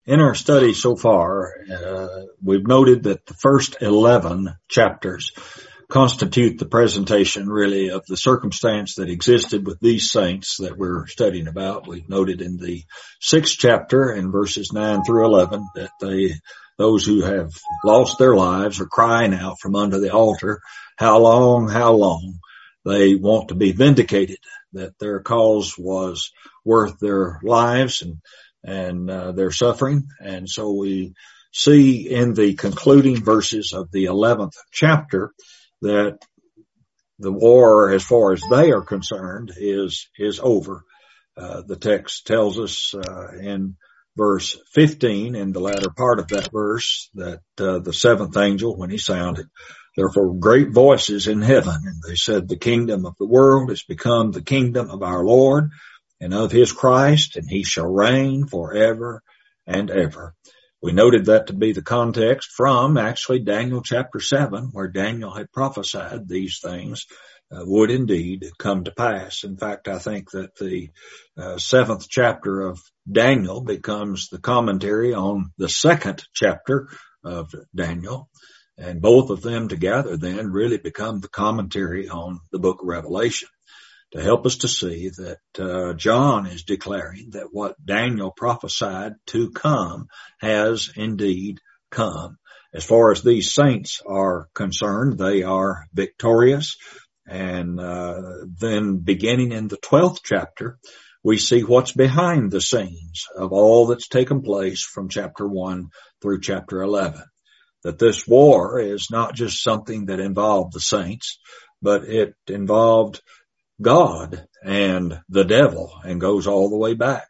In our study so far, we've noted that the first 11 chapters constitute the presentation really of the circumstance that existed with these saints that we're studying about. We've noted in the 6th chapter in verses 9 through 11 that those who have lost their lives are crying out from under the altar, how long, how long? They want to be vindicated, that their cause was worth their lives and their suffering. And so we see in the concluding verses of the 11th chapter that the war, as far as they are concerned, is over. The text tells us in verse 15, in the latter part of that verse, that the seventh angel, when he sounded, therefore great voices in heaven, and they said, the kingdom of the world has become the kingdom of our Lord and of his Christ, and he shall reign forever and ever. We noted that to be the context from actually Daniel chapter 7, where Daniel had prophesied these things would indeed come to pass. In fact, I think that the 7th chapter of Daniel becomes the commentary on the 2nd chapter of Daniel, and both of them together then really become the commentary on the book of Revelation, to help us to see that John is declaring that what Daniel prophesied to come has indeed come. As far as these saints are concerned, they are victorious. And then beginning in the 12th chapter, we see what's behind the scenes of all that's taken place from chapter 1 through chapter 11. That this war is not just something that involved the saints, but it involved God and the devil, and goes all the way back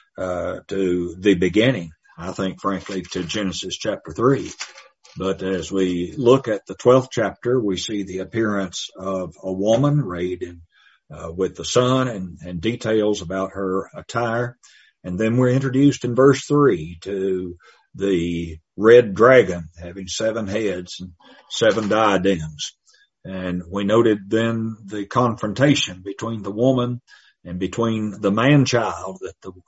to the beginning, I think, frankly, to Genesis chapter 3. But as we look at the 12th chapter, we see the appearance of a woman arrayed with the sun and details about her attire. And then we're introduced in verse 3 to the red dragon having 7 heads and 7 diadems. And we noted then the confrontation between the woman and between the man-child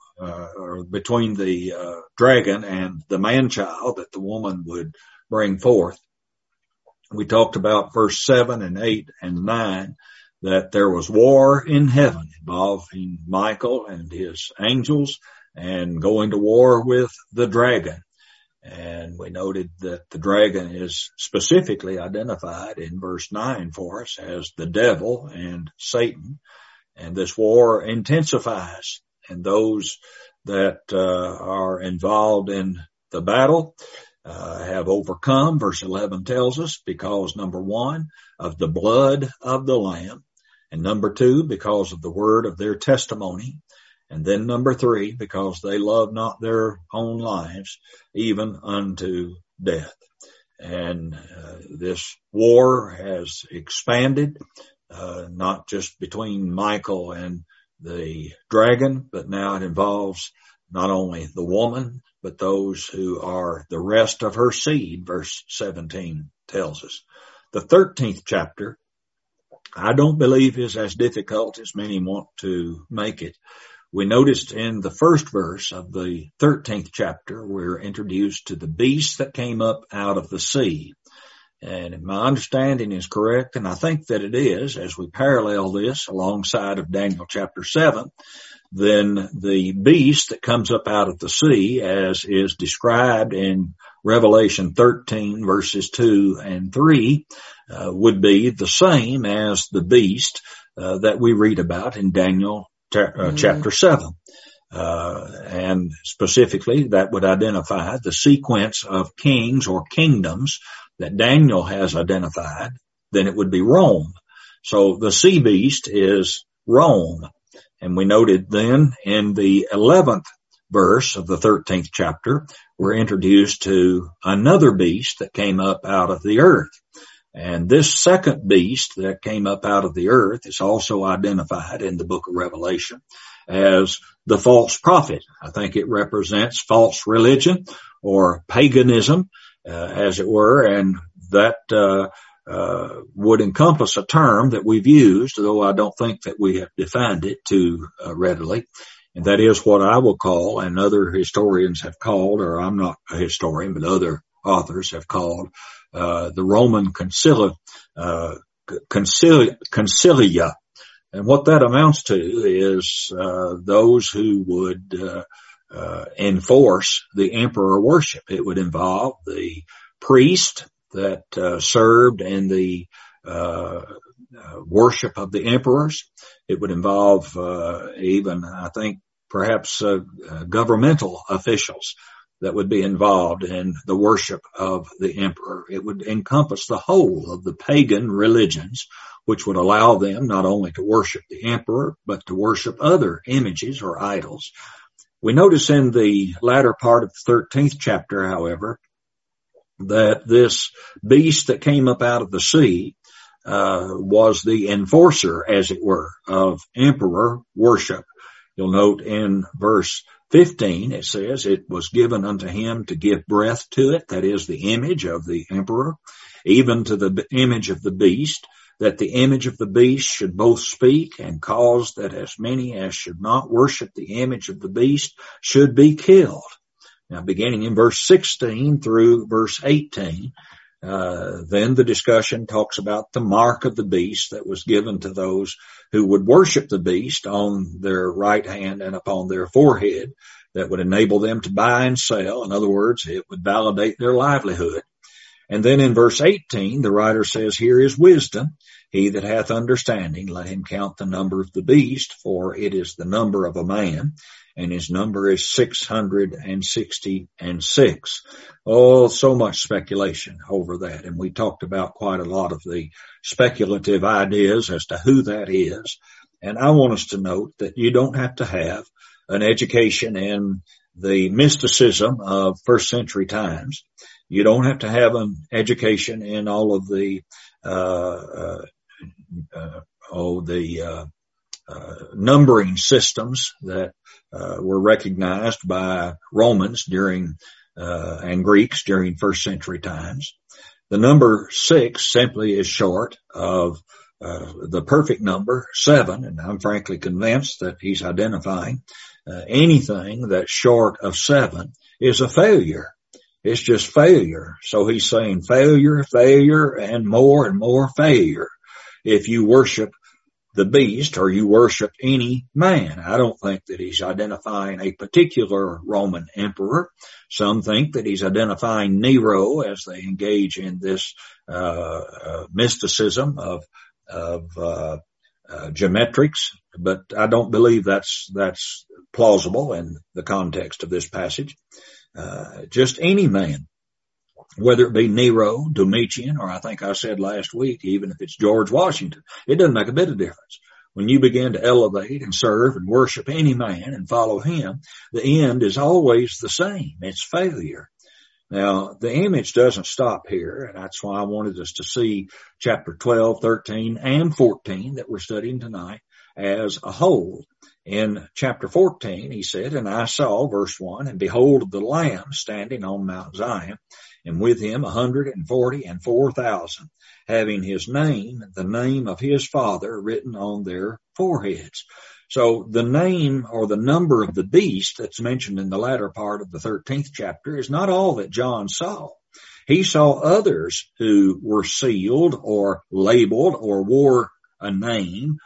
or between the dragon and the man-child that the woman would bring forth. We talked about verse 7 and 8 and 9, that there was war in heaven involving Michael and his angels and going to war with the dragon. And we noted that the dragon is specifically identified in verse 9 for us as the devil and Satan. And this war intensifies. And those that are involved in the battle have overcome, verse 11 tells us, because, number 1, of the blood of the Lamb, and number 2, because of the word of their testimony. And then number 3, because they love not their own lives, even unto death. And this war has expanded, not just between Michael and the dragon, but now it involves not only the woman, but those who are the rest of her seed, verse 17 tells us. The 13th chapter, I don't believe is as difficult as many want to make it. We noticed in the first verse of the 13th chapter, we're introduced to the beast that came up out of the sea. And if my understanding is correct, and I think that it is, as we parallel this alongside of Daniel chapter 7, then the beast that comes up out of the sea, as is described in Revelation 13 verses 2 and 3, would be the same as the beast that we read about in Daniel chapter 7. And specifically, that would identify the sequence of kings or kingdoms that Daniel has identified. Then it would be Rome. So the sea beast is Rome. And we noted then in the 11th verse of the 13th chapter, we're introduced to another beast that came up out of the earth. And this second beast that came up out of the earth is also identified in the book of Revelation as the false prophet. I think it represents false religion or paganism, as it were, and that would encompass a term that we've used, though I don't think that we have defined it too readily. And that is what I will call, and other historians have called, or I'm not a historian, but other authors have called, the Roman Concilia. And what that amounts to is those who would enforce the emperor worship. It would involve the priest that served in the worship of the emperors. It would involve even, I think, perhaps governmental officials that would be involved in the worship of the emperor. It would encompass the whole of the pagan religions, which would allow them not only to worship the emperor, but to worship other images or idols. We notice in the latter part of the 13th chapter, however, that this beast that came up out of the sea was the enforcer, as it were, of emperor worship. You'll note in verse 15, it says, it was given unto him to give breath to it, that is the image of the emperor, even to the image of the beast, that the image of the beast should both speak and cause that as many as should not worship the image of the beast should be killed. Now, beginning in verse 16 through verse 18, then the discussion talks about the mark of the beast that was given to those who would worship the beast on their right hand and upon their forehead, that would enable them to buy and sell. In other words, it would validate their livelihood. And then in verse 18, the writer says, here is wisdom. He that hath understanding, let him count the number of the beast, for it is the number of a man, and his number is 666. Oh, so much speculation over that. And we talked about quite a lot of the speculative ideas as to who that is. And I want us to note that you don't have to have an education in the mysticism of first century times. You don't have to have an education in all of the numbering systems that were recognized by Romans during and Greeks during first century times. The number 6 simply is short of the perfect number 7, and I'm frankly convinced that he's identifying anything that's short of 7 is a failure. It's just failure. So he's saying failure, failure, and more failure if you worship the beast or you worship any man. I don't think that he's identifying a particular Roman emperor. Some think that he's identifying Nero as they engage in this mysticism of geometrics, but I don't believe that's plausible in the context of this passage. Just any man, whether it be Nero, Domitian, or I think I said last week, even if it's George Washington, it doesn't make a bit of difference. When you begin to elevate and serve and worship any man and follow him, the end is always the same. It's failure. Now, the image doesn't stop here, and that's why I wanted us to see chapter 12, 13, and 14 that we're studying tonight as a whole. In chapter 14, he said, and I saw, verse 1, and behold the Lamb standing on Mount Zion, and with him 144,000, having his name, the name of his Father, written on their foreheads. So the name or the number of the beast that's mentioned in the latter part of the 13th chapter is not all that John saw. He saw others who were sealed or labeled or wore a name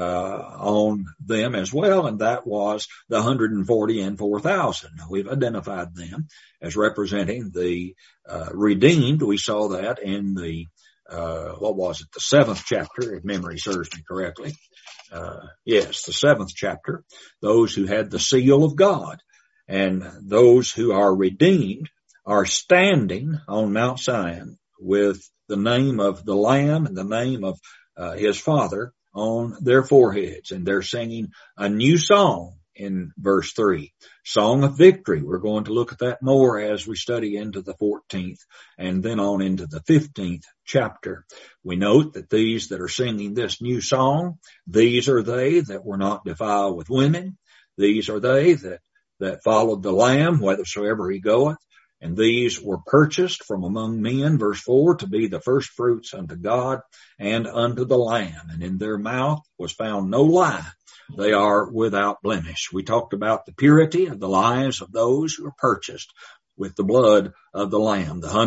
on them as well, and that was the 144,000. We've identified them as representing the redeemed. We saw that in the the 7th chapter, if memory serves me correctly. Yes, the 7th chapter, those who had the seal of God, and those who are redeemed are standing on Mount Zion with the name of the Lamb and the name of his Father on their foreheads, and they're singing a new song in verse 3, Song of Victory. We're going to look at that more as we study into the 14th and then on into the 15th chapter. We note that these that are singing this new song, these are they that were not defiled with women. These are they that followed the Lamb whithersoever he goeth. And these were purchased from among men, verse 4, to be the first fruits unto God and unto the Lamb. And in their mouth was found no lie, they are without blemish. We talked about the purity of the lives of those who are purchased with the blood of the Lamb, the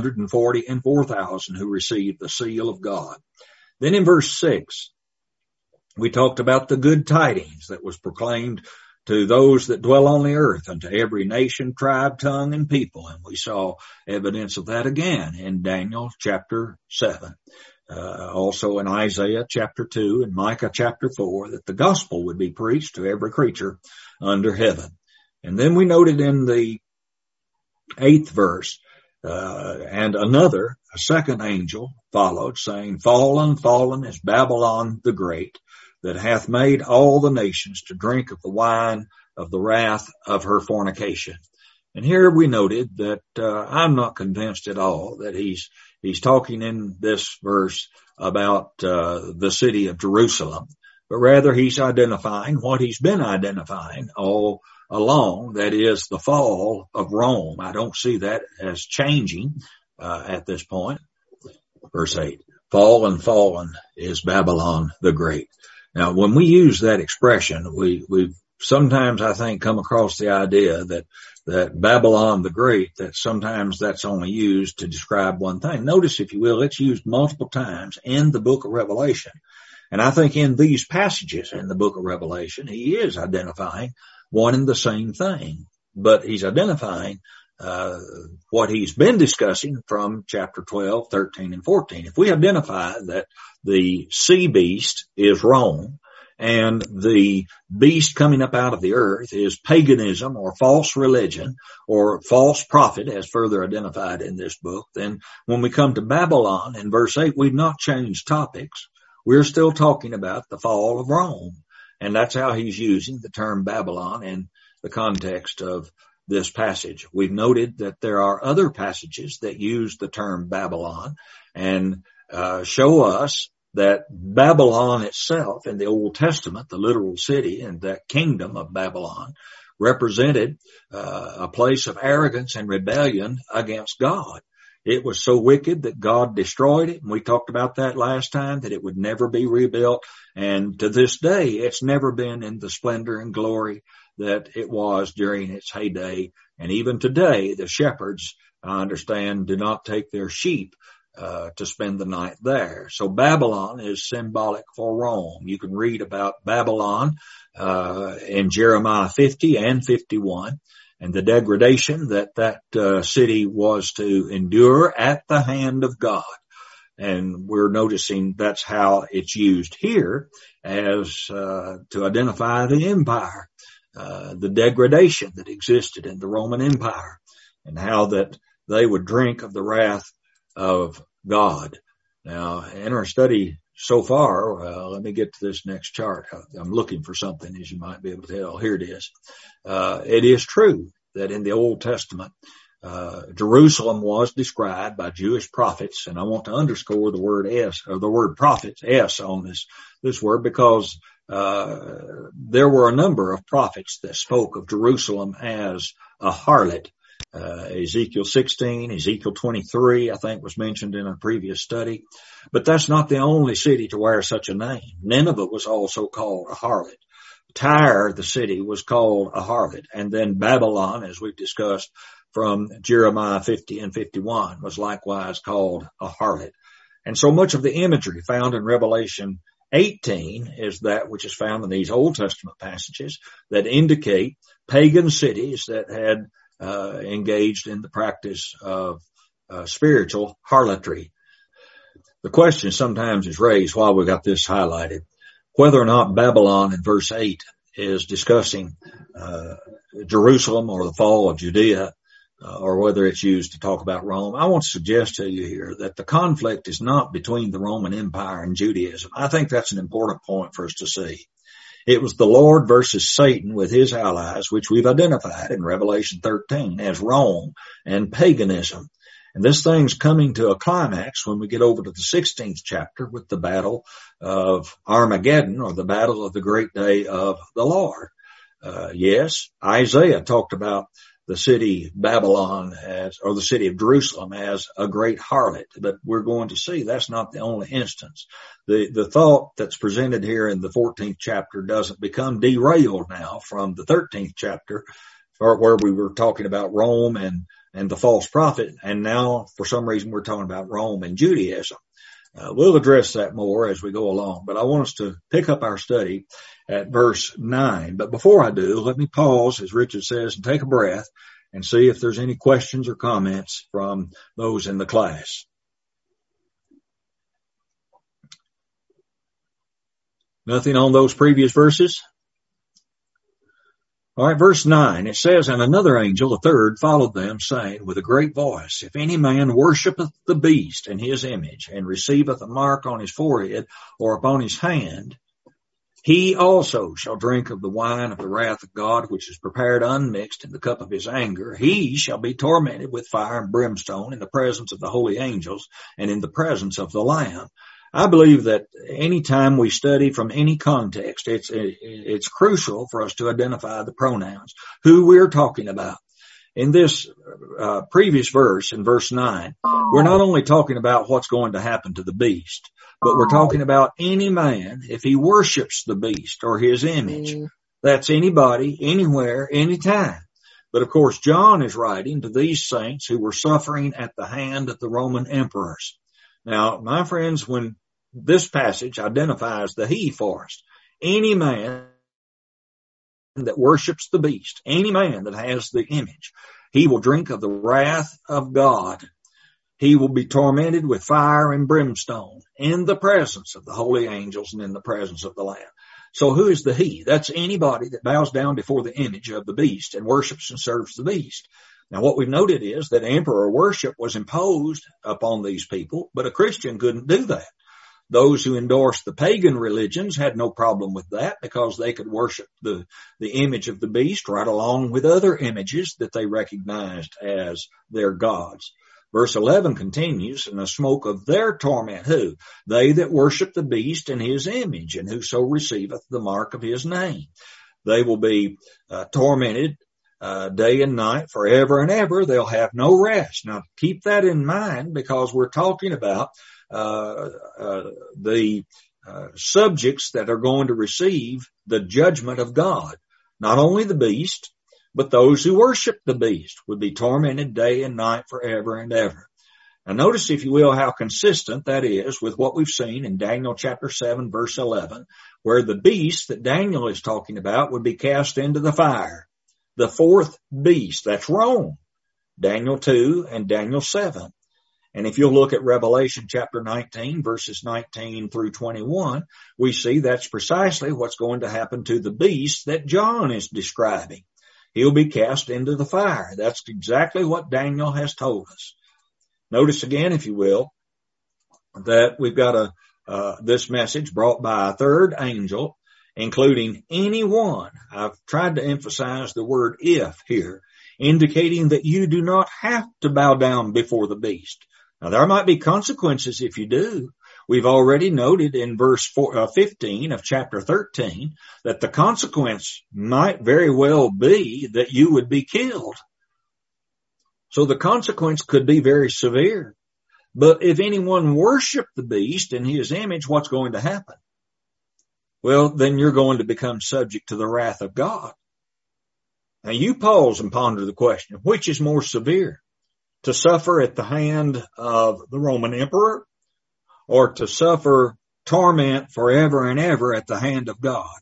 144,000 who received the seal of God. Then in verse 6, we talked about the good tidings that was proclaimed to those that dwell on the earth, unto every nation, tribe, tongue, and people. And we saw evidence of that again in Daniel chapter 7. Also in Isaiah chapter 2 and Micah chapter 4, that the gospel would be preached to every creature under heaven. And then we noted in the 8th verse, and a second angel followed, saying, Fallen, fallen is Babylon the Great, that hath made all the nations to drink of the wine of the wrath of her fornication. And here we noted that I'm not convinced at all that he's talking in this verse about the city of Jerusalem, but rather he's identifying what he's been identifying all along, that is the fall of Rome. I don't see that as changing at this point. Verse 8, fallen is Babylon the Great. Now, when we use that expression, we've sometimes, I think, come across the idea that Babylon the Great, that sometimes that's only used to describe one thing. Notice, if you will, it's used multiple times in the book of Revelation. And I think in these passages in the book of Revelation, he is identifying one and the same thing. But he's identifying what he's been discussing from chapter 12, 13, and 14. If we identify that the sea beast is Rome, and the beast coming up out of the earth is paganism or false religion or false prophet, as further identified in this book, then when we come to Babylon in verse 8, we've not changed topics. We're still talking about the fall of Rome. And that's how he's using the term Babylon in the context of this passage. We've noted that there are other passages that use the term Babylon and show us that Babylon itself in the Old Testament, the literal city and that kingdom of Babylon, represented a place of arrogance and rebellion against God. It was so wicked that God destroyed it. And we talked about that last time, that it would never be rebuilt. And to this day, it's never been in the splendor and glory that it was during its heyday. And even today, the shepherds, I understand, do not take their sheep to spend the night there. So Babylon is symbolic for Rome. You can read about Babylon in Jeremiah 50 and 51. And the degradation that city was to endure at the hand of God. And we're noticing that's how it's used here as to identify the empire, the degradation that existed in the Roman Empire, and how that they would drink of the wrath of God. Now, in our study so far, let me get to this next chart. I'm looking for something, as you might be able to tell. Here it is. It is true that in the Old Testament, Jerusalem was described by Jewish prophets, and I want to underscore the word S, or the word prophets, S on this word, because there were a number of prophets that spoke of Jerusalem as a harlot. Ezekiel 16, Ezekiel 23, I think was mentioned in a previous study. But that's not the only city to wear such a name. Nineveh was also called a harlot. Tyre, the city, was called a harlot. And then Babylon, as we've discussed from Jeremiah 50 and 51, was likewise called a harlot. And so much of the imagery found in Revelation 18 is that which is found in these Old Testament passages that indicate pagan cities that had engaged in the practice of spiritual harlotry. The question sometimes is raised while we got this highlighted, whether or not Babylon in verse 8 is discussing Jerusalem or the fall of Judea, or whether it's used to talk about Rome. I want to suggest to you here that the conflict is not between the Roman Empire and Judaism. I think that's an important point for us to see. It was the Lord versus Satan with his allies, which we've identified in Revelation 13 as Rome and paganism. And this thing's coming to a climax when we get over to the 16th chapter with the battle of Armageddon, or the battle of the great day of the Lord. Yes, Isaiah talked about the city Babylon or the city of Jerusalem as a great harlot. But we're going to see that's not the only instance. The thought that's presented here in the 14th chapter doesn't become derailed now from the 13th chapter, or where we were talking about Rome and the false prophet. And now for some reason we're talking about Rome and Judaism. We'll address that more as we go along, but I want us to pick up our study at verse 9. But before I do, let me pause, as Richard says, and take a breath and see if there's any questions or comments from those in the class. Nothing on those previous verses? All right, verse 9, it says, "And another angel, a third, followed them, saying with a great voice, If any man worshipeth the beast and his image, and receiveth a mark on his forehead or upon his hand, he also shall drink of the wine of the wrath of God, which is prepared unmixed in the cup of his anger. He shall be tormented with fire and brimstone in the presence of the holy angels and in the presence of the Lamb." I believe that any time we study from any context, it's crucial for us to identify the pronouns, who we're talking about. In this previous verse, in verse 9, we're not only talking about what's going to happen to the beast, but we're talking about any man if he worships the beast or his image. That's anybody, anywhere, anytime. But of course, John is writing to these saints who were suffering at the hand of the Roman emperors. Now, my friends, when this passage identifies the he for us, any man that worships the beast, any man that has the image, he will drink of the wrath of God. He will be tormented with fire and brimstone in the presence of the holy angels and in the presence of the Lamb. So who is the he? That's anybody that bows down before the image of the beast and worships and serves the beast. Now, what we've noted is that emperor worship was imposed upon these people, but a Christian couldn't do that. Those who endorsed the pagan religions had no problem with that because they could worship the image of the beast right along with other images that they recognized as their gods. Verse 11 continues, "And the smoke of their torment," who? "They that worship the beast and his image, and whoso receiveth the mark of his name." They will be tormented day and night forever and ever. They'll have no rest. Now, keep that in mind because we're talking about the subjects that are going to receive the judgment of God. Not only the beast, but those who worship the beast would be tormented day and night forever and ever. Now, notice, if you will, how consistent that is with what we've seen in Daniel chapter 7, verse 11, where the beast that Daniel is talking about would be cast into the fire. The fourth beast, that's Rome, Daniel 2 and Daniel 7. And if you'll look at Revelation chapter 19, verses 19 through 21, we see that's precisely what's going to happen to the beast that John is describing. He'll be cast into the fire. That's exactly what Daniel has told us. Notice again, if you will, that we've got this message brought by a third angel, including anyone. I've tried to emphasize the word "if" here, indicating that you do not have to bow down before the beast. Now, there might be consequences if you do. We've already noted in verse 15 of chapter 13 that the consequence might very well be that you would be killed. So the consequence could be very severe. But if anyone worshiped the beast in his image, what's going to happen? Well, then you're going to become subject to the wrath of God. Now you pause and ponder the question, which is more severe? To suffer at the hand of the Roman emperor, or to suffer torment forever and ever at the hand of God?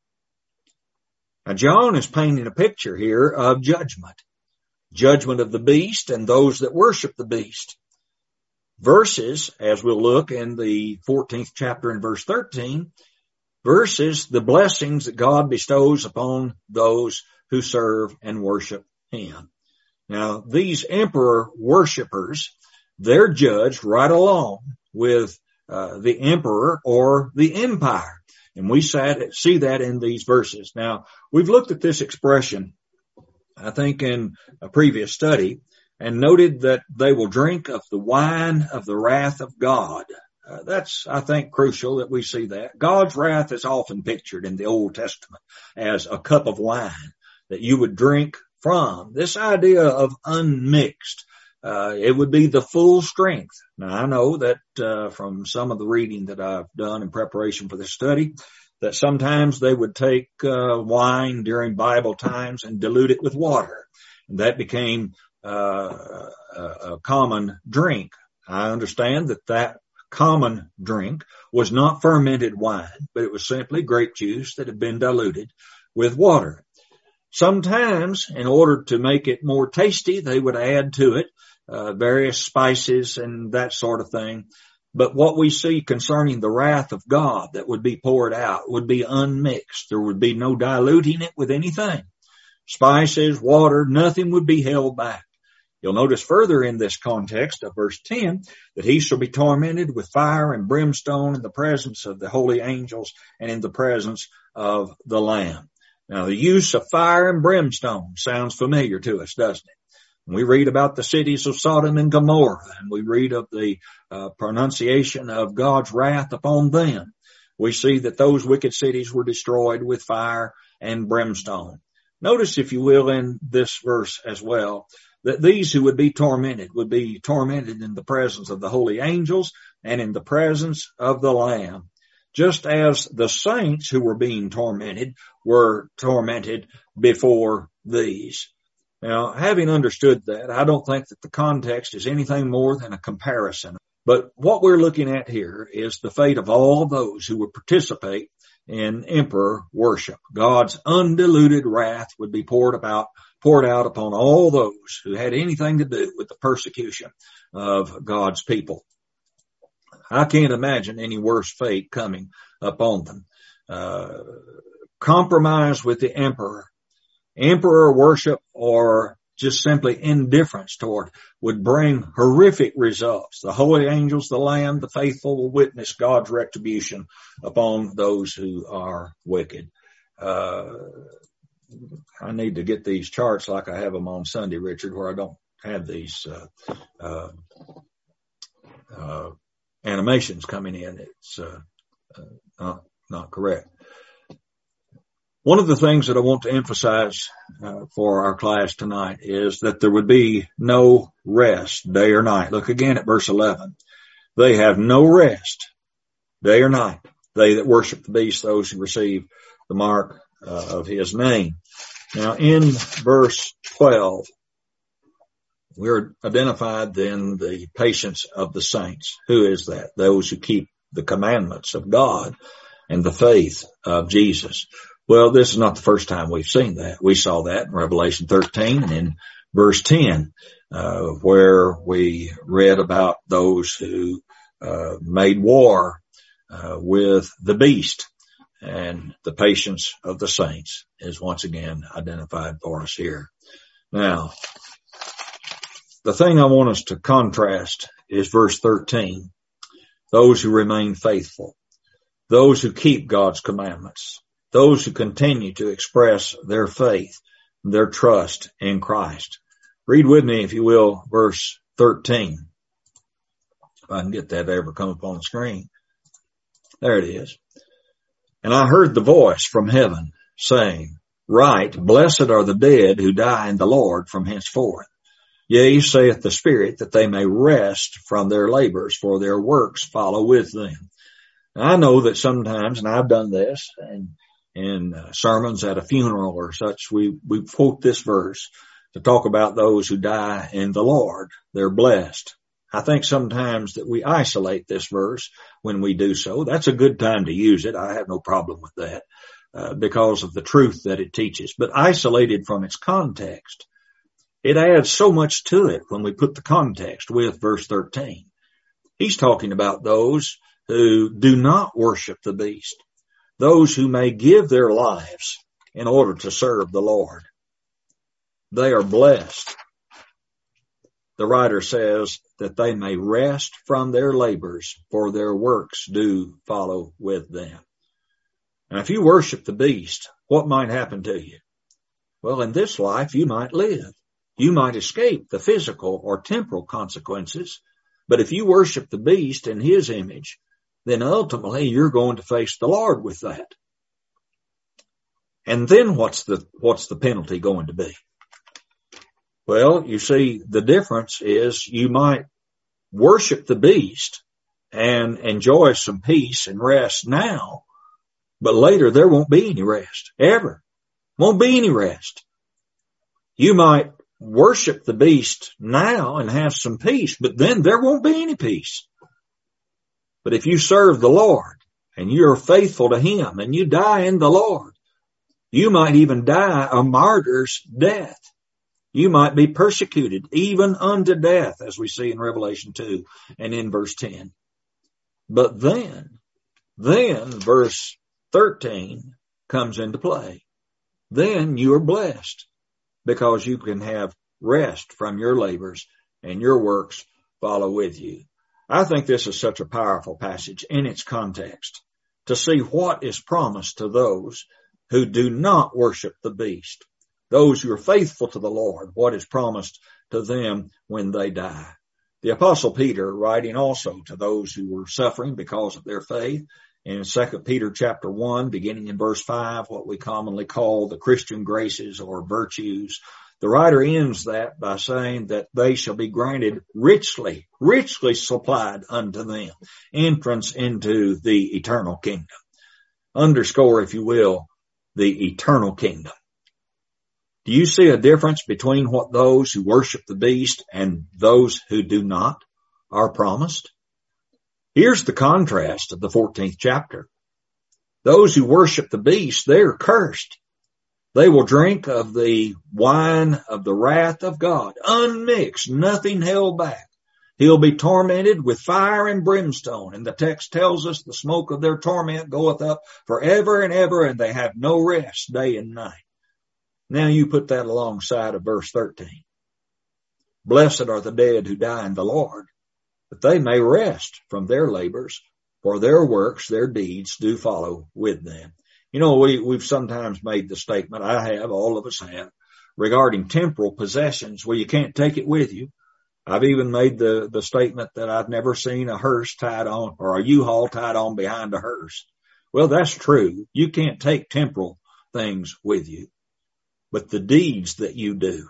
Now John is painting a picture here of judgment. Judgment of the beast and those that worship the beast. Verses, as we'll look in the 14th chapter in verse 13, verses the blessings that God bestows upon those who serve and worship him. Now, these emperor worshipers, they're judged right along with the emperor or the empire. And we see that in these verses. Now, we've looked at this expression, I think, in a previous study, and noted that they will drink of the wine of the wrath of God. That's, I think, crucial that we see that. God's wrath is often pictured in the Old Testament as a cup of wine that you would drink from. This idea of unmixed. It would be the full strength. Now, I know that from some of the reading that I've done in preparation for this study, that sometimes they would take wine during Bible times and dilute it with water. And that became a common drink. I understand that common drink was not fermented wine, but it was simply grape juice that had been diluted with water. Sometimes, in order to make it more tasty, they would add to it various spices and that sort of thing. But what we see concerning the wrath of God that would be poured out would be unmixed. There would be no diluting it with anything. Spices, water, nothing would be held back. You'll notice further in this context of verse 10 that he shall be tormented with fire and brimstone in the presence of the holy angels and in the presence of the Lamb. Now, the use of fire and brimstone sounds familiar to us, doesn't it? We read about the cities of Sodom and Gomorrah, and we read of the pronunciation of God's wrath upon them. We see that those wicked cities were destroyed with fire and brimstone. Notice, if you will, in this verse as well, that these who would be tormented in the presence of the holy angels and in the presence of the Lamb, just as the saints who were being tormented were tormented before these. Now, having understood that, I don't think that the context is anything more than a comparison. But what we're looking at here is the fate of all those who would participate in emperor worship. God's undiluted wrath would be poured out upon all those who had anything to do with the persecution of God's people. I can't imagine any worse fate coming upon them. Compromise with the emperor worship, or just simply indifference toward, would bring horrific results. The holy angels, the Lamb, the faithful will witness God's retribution upon those who are wicked. I need to get these charts like I have them on Sunday, Richard, where I don't have these animations coming in. It's not correct. One of the things that I want to emphasize for our class tonight is that there would be no rest day or night. Look again at verse 11. They have no rest day or night, they that worship the beast, those who receive the mark of his name. Now, in verse 12, we're identified then the patience of the saints. Who is that? Those who keep the commandments of God and the faith of Jesus. Well, this is not the first time we've seen that. We saw that in Revelation 13 and in verse 10, where we read about those who made war with the beast. And the patience of the saints is once again identified for us here. Now, the thing I want us to contrast is verse 13. Those who remain faithful, those who keep God's commandments, those who continue to express their faith, their trust in Christ. Read with me, if you will, verse 13. If I can get that to ever come up on the screen. There it is. And I heard the voice from heaven saying, Write, blessed are the dead who die in the Lord from henceforth. Yea, saith the Spirit, that they may rest from their labors, for their works follow with them. Now, I know that sometimes, and I've done this, and in sermons at a funeral or such, we quote this verse to talk about those who die in the Lord. They're blessed. I think sometimes that we isolate this verse when we do so. That's a good time to use it. I have no problem with that because of the truth that it teaches. But isolated from its context, it adds so much to it when we put the context with verse 13. He's talking about those who do not worship the beast, those who may give their lives in order to serve the Lord. They are blessed. The writer says that they may rest from their labors, for their works do follow with them. Now, if you worship the beast, what might happen to you? Well, in this life, you might live. You might escape the physical or temporal consequences. But if you worship the beast in his image, then ultimately you're going to face the Lord with that. And then what's the penalty going to be? Well, you see, the difference is you might worship the beast and enjoy some peace and rest now, but later there won't be any rest, ever. Won't be any rest. You might worship the beast now and have some peace, but then there won't be any peace. But if you serve the Lord and you're faithful to Him and you die in the Lord, you might even die a martyr's death. You might be persecuted even unto death, as we see in Revelation 2 and in verse 10. But then verse 13 comes into play. Then you are blessed because you can have rest from your labors and your works follow with you. I think this is such a powerful passage in its context to see what is promised to those who do not worship the beast. Those who are faithful to the Lord, what is promised to them when they die. The Apostle Peter, writing also to those who were suffering because of their faith, in 2 Peter chapter 1, beginning in verse 5, what we commonly call the Christian graces or virtues, the writer ends that by saying that they shall be granted richly supplied unto them, entrance into the eternal kingdom. Underscore, if you will, the eternal kingdom. Do you see a difference between what those who worship the beast and those who do not are promised? Here's the contrast of the 14th chapter. Those who worship the beast, they are cursed. They will drink of the wine of the wrath of God, unmixed, nothing held back. He'll be tormented with fire and brimstone. And the text tells us the smoke of their torment goeth up forever and ever, and they have no rest day and night. Now you put that alongside of verse 13. Blessed are the dead who die in the Lord, that they may rest from their labors, for their works, their deeds do follow with them. You know, we've sometimes made the statement, I have, all of us have, regarding temporal possessions, well, you can't take it with you. I've even made the statement that I've never seen a hearse tied on, or a U-Haul tied on behind a hearse. Well, that's true. You can't take temporal things with you. But the deeds that you do,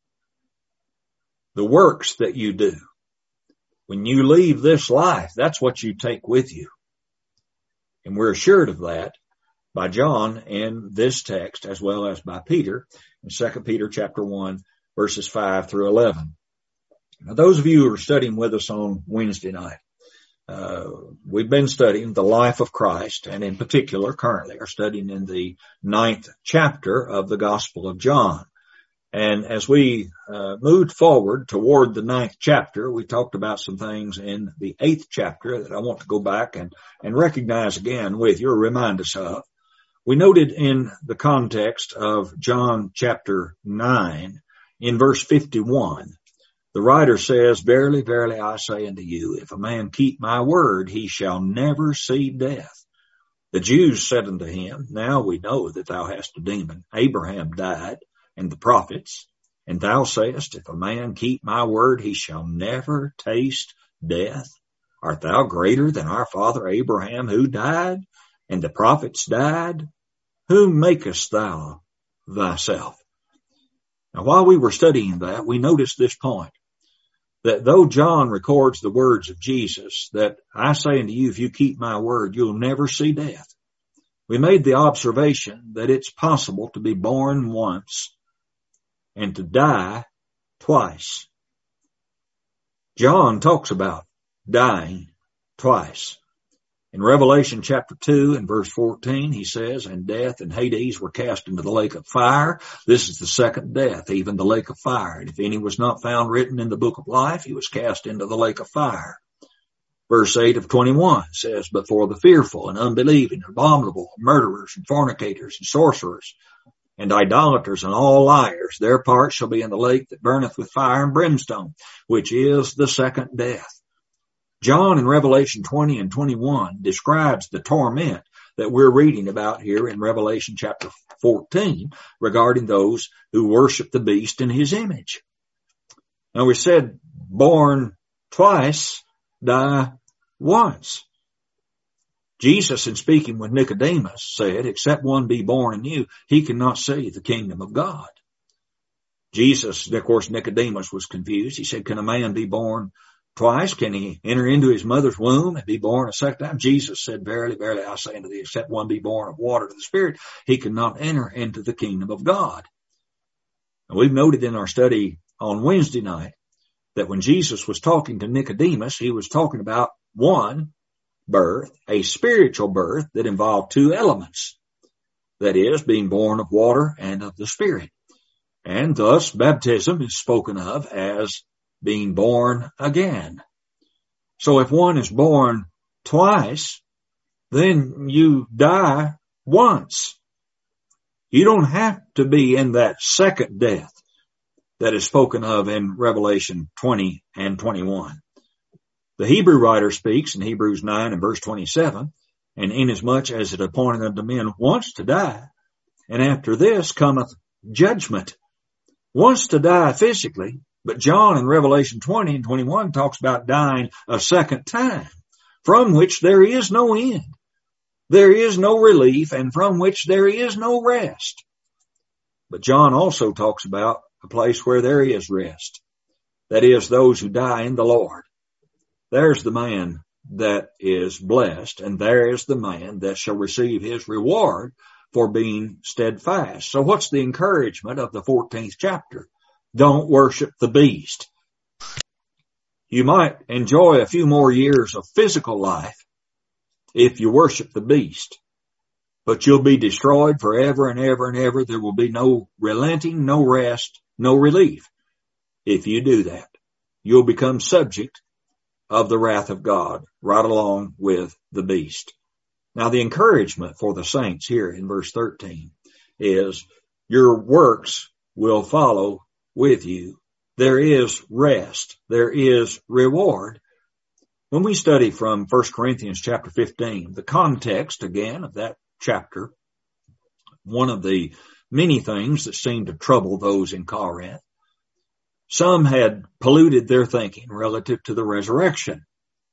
the works that you do, when you leave this life, that's what you take with you. And we're assured of that by John in this text, as well as by Peter in 2 Peter chapter 1, verses 5 through 11. Now, those of you who are studying with us on Wednesday night, we've been studying the life of Christ, and in particular, currently are studying in the 9th chapter of the Gospel of John. And as we moved forward toward the 9th chapter, we talked about some things in the 8th chapter that I want to go back and recognize again with you, or remind us of. We noted in the context of John chapter 9, in verse 51, the writer says, Verily, verily, I say unto you, if a man keep my word, he shall never see death. The Jews said unto him, Now we know that thou hast a demon. Abraham died, and the prophets, and thou sayest, If a man keep my word, he shall never taste death. Art thou greater than our father Abraham, who died, and the prophets died? Whom makest thou thyself? Now, while we were studying that, we noticed this point, that though John records the words of Jesus, that I say unto you, if you keep my word, you'll never see death. We made the observation that it's possible to be born once and to die twice. John talks about dying twice. In Revelation chapter 2 and verse 14, he says, And death and Hades were cast into the lake of fire. This is the second death, even the lake of fire. And if any was not found written in the book of life, he was cast into the lake of fire. Verse 8 of 21 says, But for the fearful and unbelieving, abominable, murderers and fornicators and sorcerers and idolaters and all liars, their part shall be in the lake that burneth with fire and brimstone, which is the second death. John in Revelation 20 and 21 describes the torment that we're reading about here in Revelation chapter 14 regarding those who worship the beast in his image. Now we said born twice, die once. Jesus, in speaking with Nicodemus, said, Except one be born anew, he cannot see the kingdom of God. Jesus, of course, Nicodemus was confused. He said, can a man be born twice? Can he enter into his mother's womb and be born a second time? Jesus said, verily, verily, I say unto thee, except one be born of water to the Spirit, he cannot enter into the kingdom of God. And we've noted in our study on Wednesday night that when Jesus was talking to Nicodemus, he was talking about one birth, a spiritual birth that involved two elements. That is, being born of water and of the Spirit. And thus, baptism is spoken of as being born again. So if one is born twice, then you die once. You don't have to be in that second death that is spoken of in Revelation 20 and 21. The Hebrew writer speaks in Hebrews 9 and verse 27, and inasmuch as it appointed unto men once to die, and after this cometh judgment. Once to die physically, but John in Revelation 20 and 21 talks about dying a second time, from which there is no end. There is no relief, and from which there is no rest. But John also talks about a place where there is rest. That is, those who die in the Lord. There's the man that is blessed, and there is the man that shall receive his reward for being steadfast. So what's the encouragement of the 14th chapter? Don't worship the beast. You might enjoy a few more years of physical life if you worship the beast, but you'll be destroyed forever and ever and ever. There will be no relenting, no rest, no relief. If you do that, you'll become subject of the wrath of God right along with the beast. Now, the encouragement for the saints here in verse 13 is your works will follow with you. There is rest. There is reward. When we study from 1 Corinthians chapter 15, the context again of that chapter, one of the many things that seemed to trouble those in Corinth, some had polluted their thinking relative to the resurrection.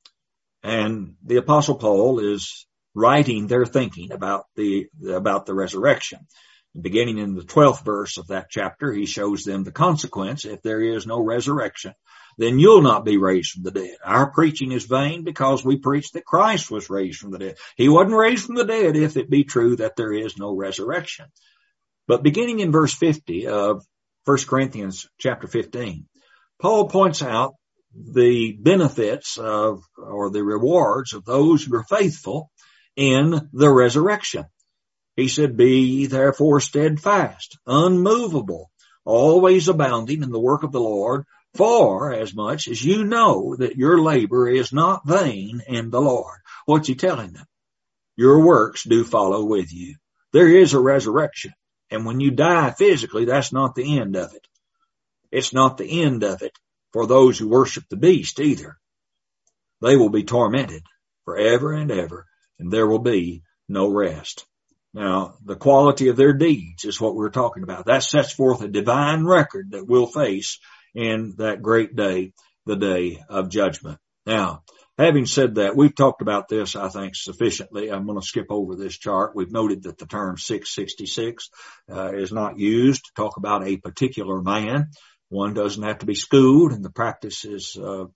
And the Apostle Paul is writing their thinking about the resurrection. Beginning in the 12th verse of that chapter, he shows them the consequence. If there is no resurrection, then you'll not be raised from the dead. Our preaching is vain because we preach that Christ was raised from the dead. He wasn't raised from the dead if it be true that there is no resurrection. But beginning in verse 50 of 1 Corinthians chapter 15, Paul points out the benefits of, or the rewards of those who are faithful in the resurrection. He said, be ye therefore steadfast, unmovable, always abounding in the work of the Lord, for as much as you know that your labor is not vain in the Lord. What's he telling them? Your works do follow with you. There is a resurrection. And when you die physically, that's not the end of it. It's not the end of it for those who worship the beast either. They will be tormented forever and ever, and there will be no rest. Now, the quality of their deeds is what we're talking about. That sets forth a divine record that we'll face in that great day, the day of judgment. Now, having said that, we've talked about this, I think, sufficiently. I'm going to skip over this chart. We've noted that the term 666 is not used to talk about a particular man. One doesn't have to be schooled in the practices of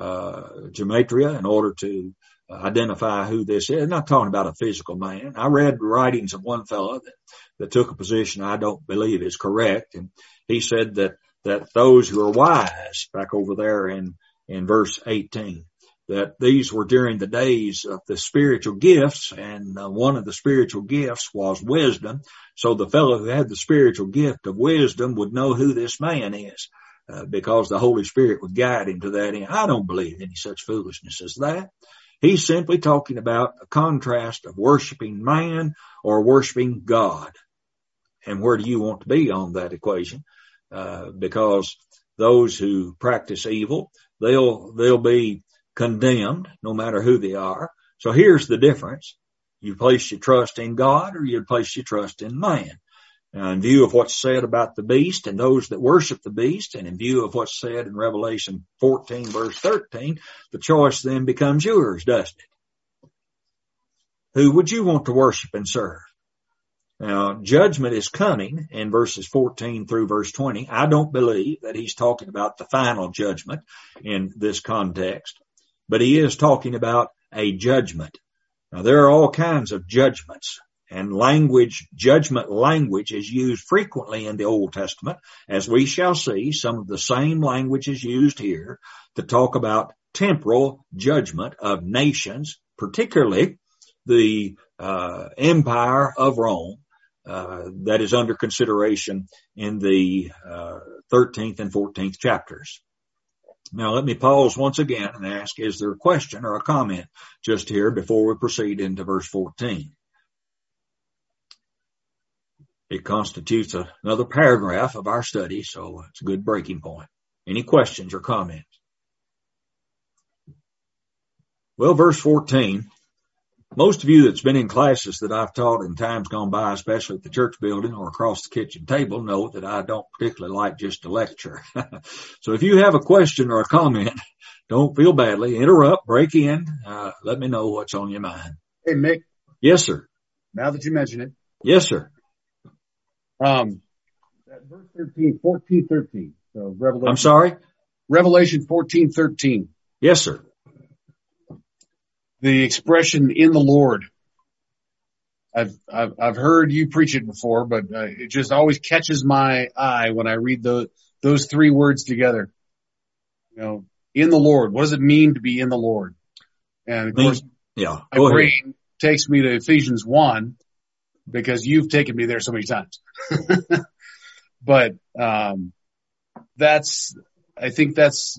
gematria in order to identify who this is. I'm not talking about a physical man. I read writings of one fellow that took a position I don't believe is correct, and he said that those who are wise, back over there in verse 18, that these were during the days of the spiritual gifts, and one of the spiritual gifts was wisdom. So the fellow who had the spiritual gift of wisdom would know who this man is, because the Holy Spirit would guide him to that end. I don't believe any such foolishness as that. He's simply talking about a contrast of worshiping man or worshiping God. And where do you want to be on that equation? Because those who practice evil, they'll be condemned no matter who they are. So here's the difference. You place your trust in God, or you place your trust in man. Now, in view of what's said about the beast and those that worship the beast, and in view of what's said in Revelation 14 verse 13, the choice then becomes yours, doesn't it? Who would you want to worship and serve? Now, judgment is coming in verses 14 through verse 20. I don't believe that he's talking about the final judgment in this context, but he is talking about a judgment. Now, there are all kinds of judgments, and judgment language is used frequently in the Old Testament, as we shall see. Some of the same language is used here to talk about temporal judgment of nations, particularly the empire of Rome, that is under consideration in the 13th and 14th chapters. Now, let me pause once again and ask, is there a question or a comment just here before we proceed into verse 14? It constitutes another paragraph of our study, so it's a good breaking point. Any questions or comments? Well, verse 14. Most of you that's been in classes that I've taught in times gone by, especially at the church building or across the kitchen table, know that I don't particularly like just to lecture. So if you have a question or a comment, don't feel badly. Interrupt, break in, let me know what's on your mind. Hey, Mick. Yes, sir. Now that you mention it. Yes, sir. That verse 14:13. So Revelation. I'm sorry? Revelation 14:13. Yes, sir. The expression "in the Lord." I've heard you preach it before, but it just always catches my eye when I read those three words together. You know, in the Lord. What does it mean to be in the Lord? And of course, my brain takes me to Ephesians 1 because you've taken me there so many times. But I think that's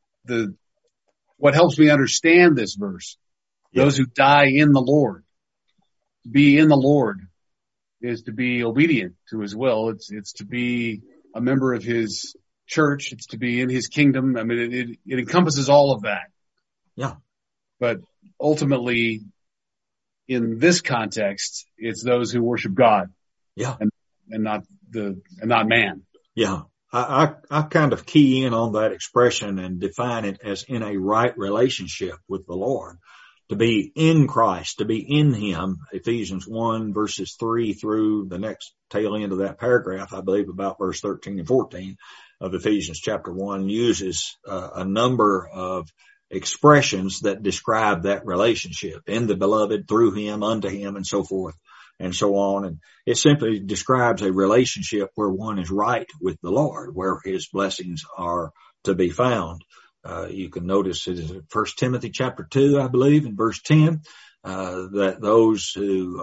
what helps me understand this verse. Yeah. Those who die in the Lord. To be in the Lord is to be obedient to his will. It's to be a member of his church. It's to be in his kingdom. I mean, it encompasses all of that. Yeah. But ultimately, in this context, it's those who worship God. Yeah. And not man. Yeah. I kind of key in on that expression and define it as in a right relationship with the Lord. To be in Christ, to be in him. Ephesians 1 verses 3 through the next tail end of that paragraph, I believe about verse 13 and 14 of Ephesians chapter 1 uses a number of expressions that describe that relationship. In the beloved, through him, unto him, and so forth and so on. And it simply describes a relationship where one is right with the Lord, where his blessings are to be found. You can notice it is in 1 Timothy chapter 2, I believe, in verse 10, that those who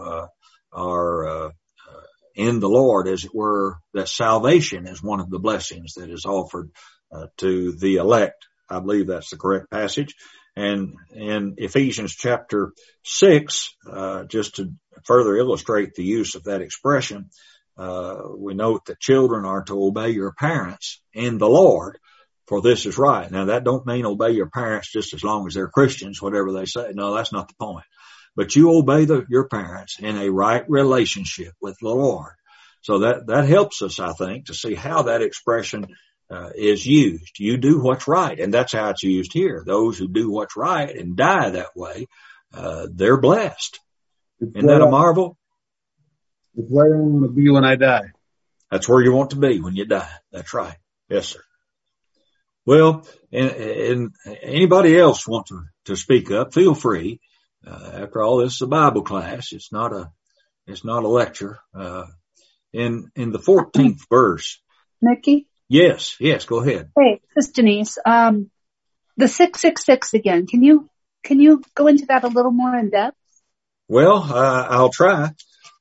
are in the Lord, as it were, that salvation is one of the blessings that is offered to the elect. I believe that's the correct passage. And in Ephesians chapter 6, just to further illustrate the use of that expression, we note that children are to obey your parents in the Lord, for this is right. Now, that don't mean obey your parents just as long as they're Christians, whatever they say. No, that's not the point. But you obey your parents in a right relationship with the Lord. So that helps us, I think, to see how that expression is used. You do what's right, and that's how it's used here. Those who do what's right and die that way, they're blessed. Isn't that a marvel? It's where I want to be when I die. That's where you want to be when you die. That's right. Yes, sir. Well, and anybody else want to speak up, feel free. After all, this is a Bible class. It's not a lecture. In the 14th verse. Mickey? Yes, go ahead. Hey, this is Denise. The 666 again. Can you go into that a little more in depth? Well, I'll try.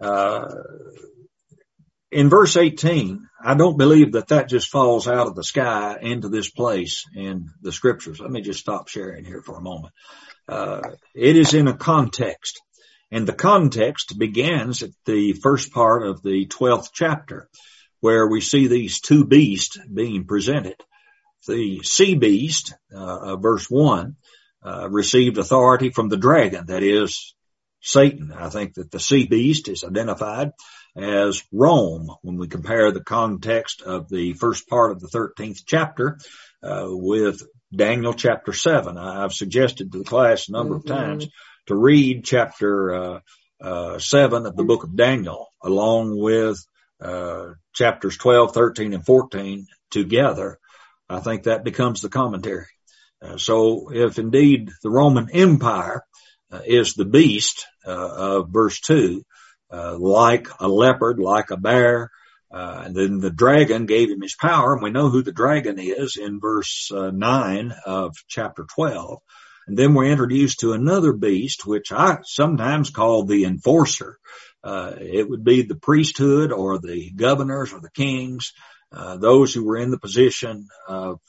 In verse 18, I don't believe that just falls out of the sky into this place in the scriptures. Let me just stop sharing here for a moment. It is in a context, and the context begins at the first part of the 12th chapter, where we see these two beasts being presented. The sea beast, verse 1, received authority from the dragon, that is Satan. I think that the sea beast is identified as Rome when we compare the context of the first part of the 13th chapter with Daniel chapter 7. I've suggested to the class a number of times to read chapter 7 of the book of Daniel, along with chapters 12, 13, and 14 together, I think that becomes the commentary. So if indeed the Roman Empire is the beast of verse 2, like a leopard, like a bear, and then the dragon gave him his power, and we know who the dragon is in verse 9 of chapter 12. And then we're introduced to another beast, which I sometimes call the enforcer. It would be the priesthood or the governors or the kings, those who were in the position of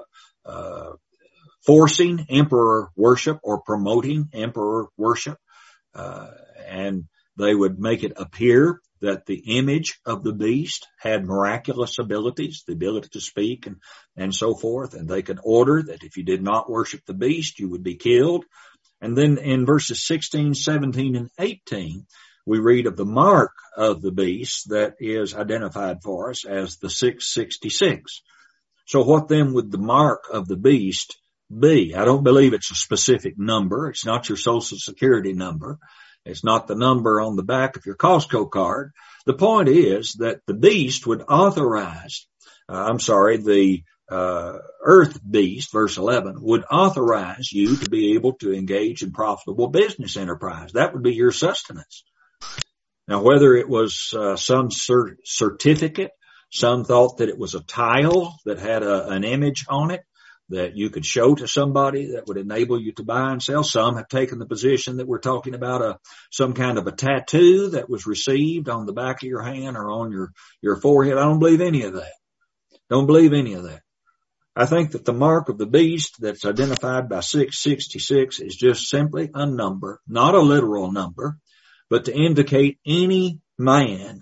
forcing emperor worship or promoting emperor worship. And they would make it appear that the image of the beast had miraculous abilities, the ability to speak and so forth. And they could order that if you did not worship the beast, you would be killed. And then in verses 16, 17, and 18, we read of the mark of the beast that is identified for us as the 666. So what then would the mark of the beast be? I don't believe it's a specific number. It's not your Social Security number. It's not the number on the back of your Costco card. The point is that the beast would authorize, the earth beast, verse 11, would authorize you to be able to engage in profitable business enterprise. That would be your sustenance. Now, whether it was some certificate, some thought that it was a tile that had an image on it that you could show to somebody that would enable you to buy and sell. Some have taken the position that we're talking about some kind of a tattoo that was received on the back of your hand or on your forehead. I don't believe any of that. Don't believe any of that. I think that the mark of the beast that's identified by 666 is just simply a number, not a literal number, but to indicate any man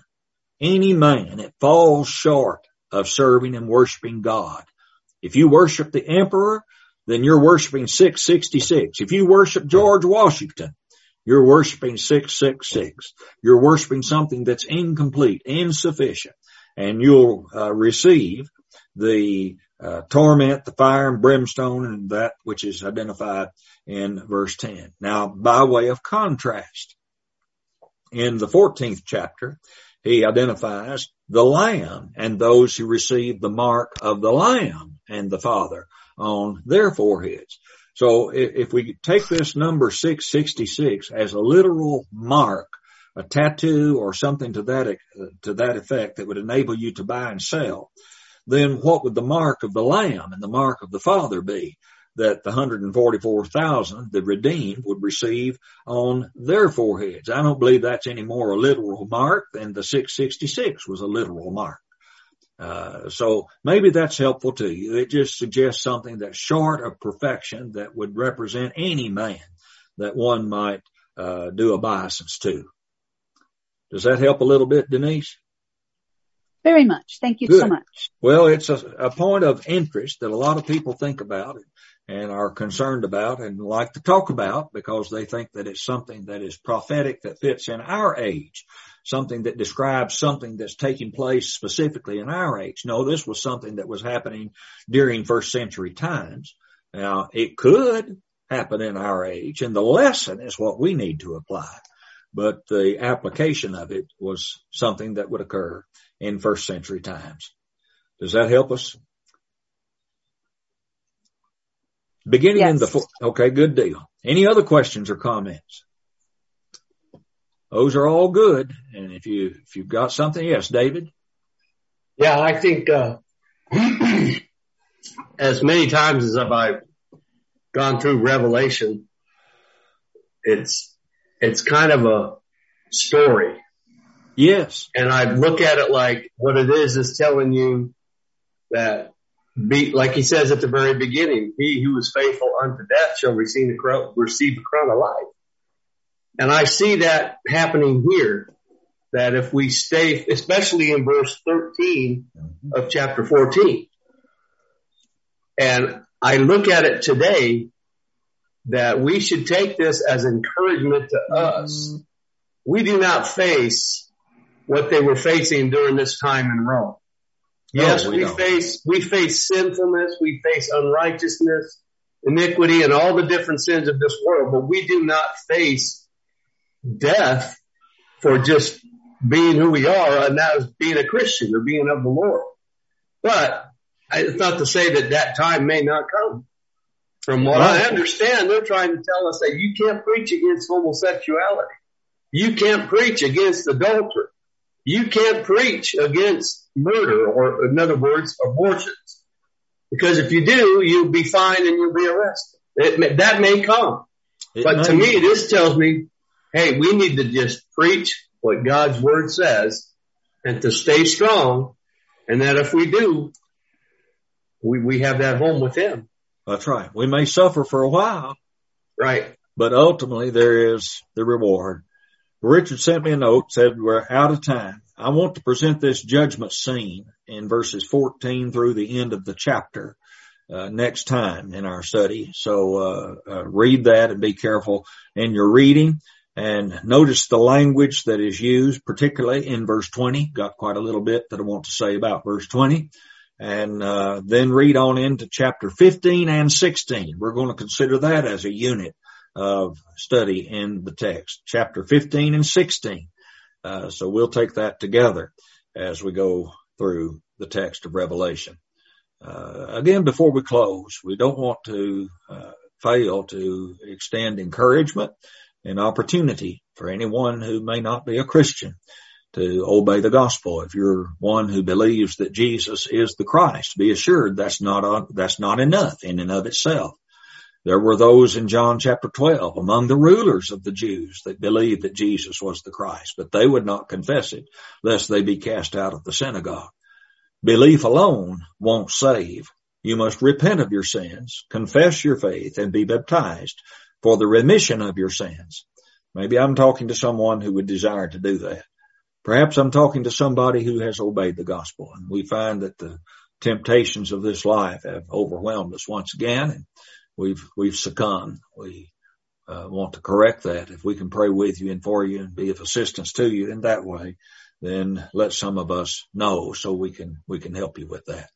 that falls short of serving and worshiping God. If you worship the emperor, then you're worshiping 666. If you worship George Washington, you're worshiping 666. You're worshiping something that's incomplete, insufficient, and you'll receive the torment, the fire and brimstone, and that which is identified in verse 10. Now, by way of contrast, in the 14th chapter, he identifies the Lamb and those who receive the mark of the Lamb and the Father on their foreheads. So if we take this number 666 as a literal mark, a tattoo or something to that effect that would enable you to buy and sell, then what would the mark of the Lamb and the mark of the Father be that the 144,000, the redeemed, would receive on their foreheads? I don't believe that's any more a literal mark than the 666 was a literal mark. So maybe that's helpful to you. It just suggests something that's short of perfection that would represent any man that one might do obeisance to. Does that help a little bit, Denise? Very much. Thank you so much. Well, it's a point of interest that a lot of people think about and are concerned about and like to talk about because they think that it's something that is prophetic that fits in our age, something that describes something that's taking place specifically in our age. No, this was something that was happening during first century times. Now, it could happen in our age, and the lesson is what we need to apply. But the application of it was something that would occur in first century times. Does that help us? Okay, good deal. Any other questions or comments? Those are all good. And if you've got something, yes, David? Yeah, I think, as many times as I've gone through Revelation, it's kind of a story. Yes. And I look at it like what it is telling you that like he says at the very beginning, he who is faithful unto death shall receive the crown of life. And I see that happening here, that if we stay, especially in verse 13 of chapter 14, and I look at it today, that we should take this as encouragement to us. We do not face what they were facing during this time in Rome. Yes, we face sinfulness, we face unrighteousness, iniquity, and all the different sins of this world, but we do not face death for just being who we are, and that is being a Christian or being of the Lord. But it's not to say that that time may not come. From what I understand, they're trying to tell us that you can't preach against homosexuality. You can't preach against adultery. You can't preach against murder, or in other words, abortions. Because if you do, you'll be fined and you'll be arrested. That may come. But to me, this tells me, hey, we need to just preach what God's word says and to stay strong. And that if we do, we have that home with him. That's right. We may suffer for a while. Right. But ultimately there is the reward. Richard sent me a note, said we're out of time. I want to present this judgment scene in verses 14 through the end of the chapter next time in our study. So read that and be careful in your reading. And notice the language that is used, particularly in verse 20. Got quite a little bit that I want to say about verse 20. And then read on into chapter 15 and 16. We're going to consider that as a unit of study in the text, chapter 15 and 16. So we'll take that together as we go through the text of Revelation. Again, before we close, we don't want to fail to extend encouragement and opportunity for anyone who may not be a Christian to obey the gospel. If you're one who believes that Jesus is the Christ, be assured that's not enough in and of itself. There were those in John chapter 12 among the rulers of the Jews that believed that Jesus was the Christ, but they would not confess it lest they be cast out of the synagogue. Belief alone won't save. You must repent of your sins, confess your faith, and be baptized for the remission of your sins. Maybe I'm talking to someone who would desire to do that. Perhaps I'm talking to somebody who has obeyed the gospel, and we find that the temptations of this life have overwhelmed us once again, and we've succumbed. We want to correct that. If we can pray with you and for you and be of assistance to you in that way, then let some of us know so we can help you with that.